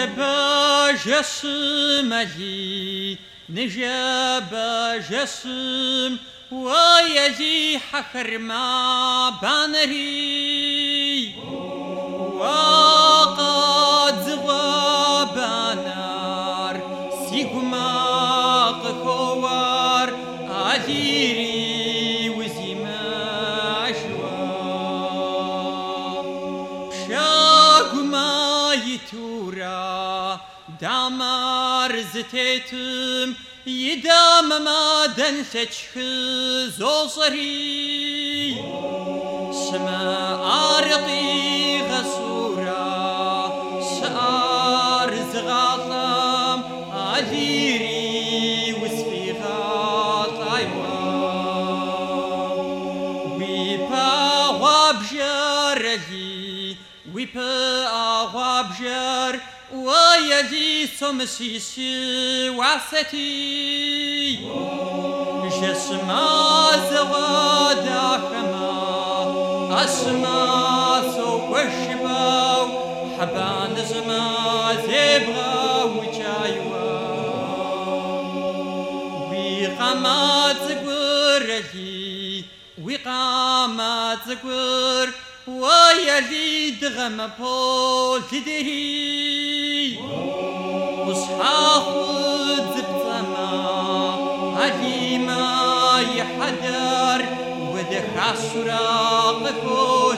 نجبا جسم لي نجبا جسم ويزي حكر ما بانري وقد زغب نار سيغما قخوار أديري وزيما شوا شاغما يتورا دامار زتيتم يدام ما دنسج زوصري سما أرقي غسورا سأر زغاطم أديري وسفي غاطايوا ويبا وابجر لي ويبا وابجر ويدي سمسيسي وعستي جسما زوادا خما أسما سوق الشباو حبان زما زبغا وجايوا وقامات زقر لي وقامات زقر ويلي دغم بول تدري وصحاخ زبطما هدي ما يحدر ودخع سراق كل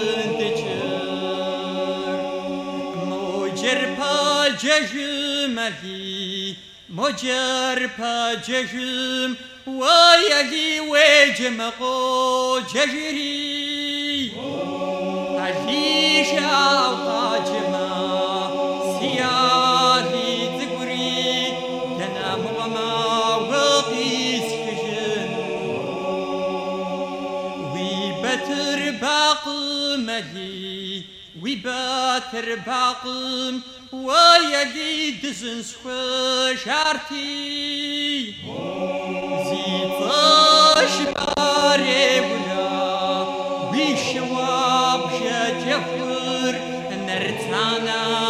دجر مجر باججم لي مجر باججم ويلي وجم قو ججري عليش أوطاجما سيالي تقري تنام وما وقيس خجن ويبتر باقم لي ويبتر باقم ويلي دزن سخشارتي زيد باري ولا ويشواب جفر نرتانا